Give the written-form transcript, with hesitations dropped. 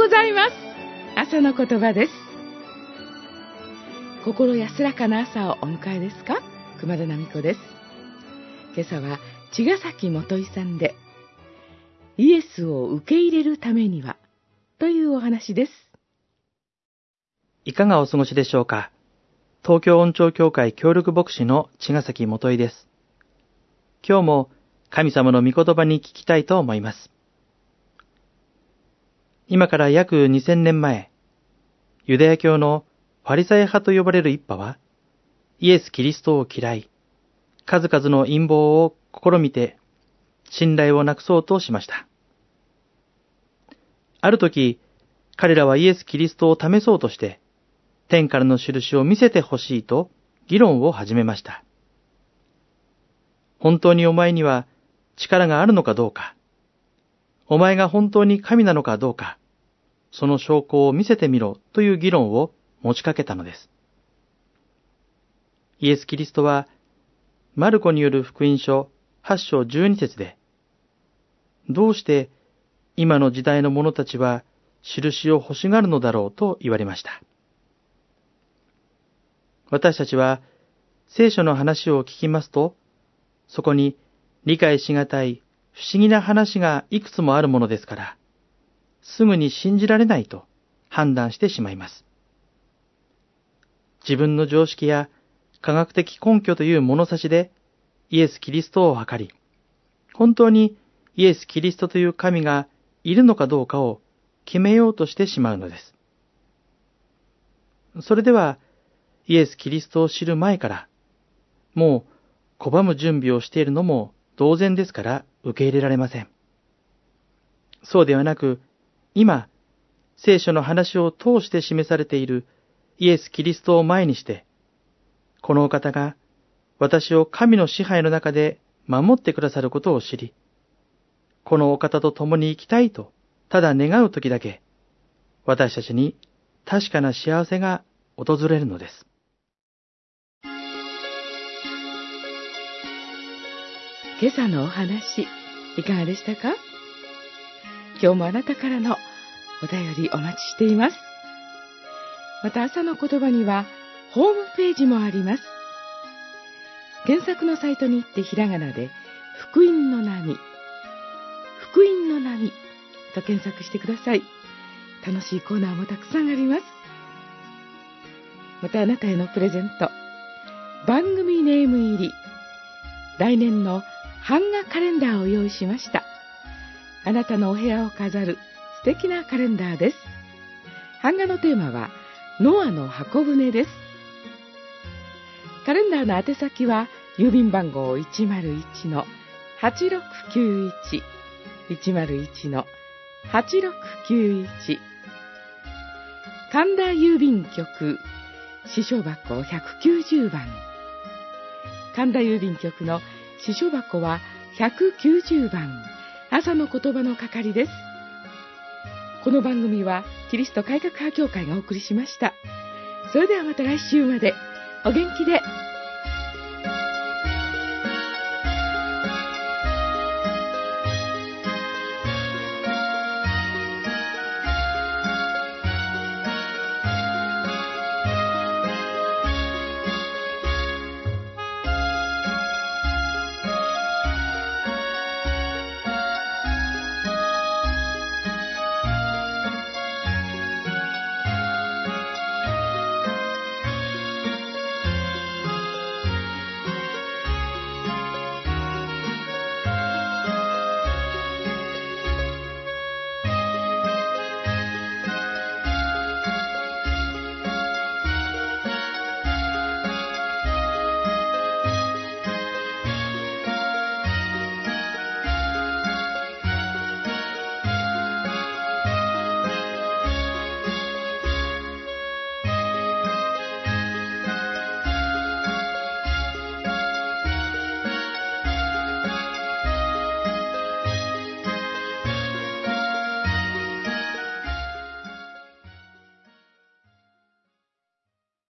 ございます。朝の言葉です。心安らかな朝をお迎えですか？熊田奈美子です。今朝は茅ヶ崎元井さんで、イエスを受け入れるためにはというお話です。 いかがお過ごしでしょうか。東京恩寵協会協力牧師の茅ヶ崎元井です。今日も神様の御言葉に聞きたいと思います。今から約2000年前、ユダヤ教のファリサイ派と呼ばれる一派は、イエス・キリストを嫌い、数々の陰謀を試みて、信頼をなくそうとしました。ある時、彼らはイエス・キリストを試そうとして、天からの印を見せてほしいと議論を始めました。本当にお前には力があるのかどうか、お前が本当に神なのかどうか、その証拠を見せてみろという議論を持ちかけたのです。イエス・キリストは、マルコによる福音書8章12節で、どうして今の時代の者たちは印を欲しがるのだろうと言われました。私たちは聖書の話を聞きますと、そこに理解しがたい不思議な話がいくつもあるものですから、すぐに信じられないと判断してしまいます。自分の常識や科学的根拠という物差しでイエス・キリストを測り、本当にイエス・キリストという神がいるのかどうかを決めようとしてしまうのです。それでは、イエス・キリストを知る前から、もう拒む準備をしているのも同然ですから受け入れられません。そうではなく、今、聖書の話を通して示されているイエス・キリストを前にして、このお方が私を神の支配の中で守ってくださることを知り、このお方と共に生きたいとただ願うときだけ、私たちに確かな幸せが訪れるのです。 今朝のお話、いかがでしたか？今日もあなたからのお便りお待ちしています。また朝の言葉にはホームページもあります。検索のサイトに行ってひらがなで福音の波、福音の波と検索してください。楽しいコーナーもたくさんあります。またあなたへのプレゼント、番組ネーム入り来年の版画カレンダーを用意しました。あなたのお部屋を飾る素敵なカレンダーです。版画のテーマはノアの箱舟です。カレンダーの宛先は郵便番号 101-8691 101-8691、神田郵便局支所箱190番、神田郵便局の支所箱は190番、朝の言葉の係です。この番組はキリスト改革派協会がお送りしました。それではまた来週までお元気で。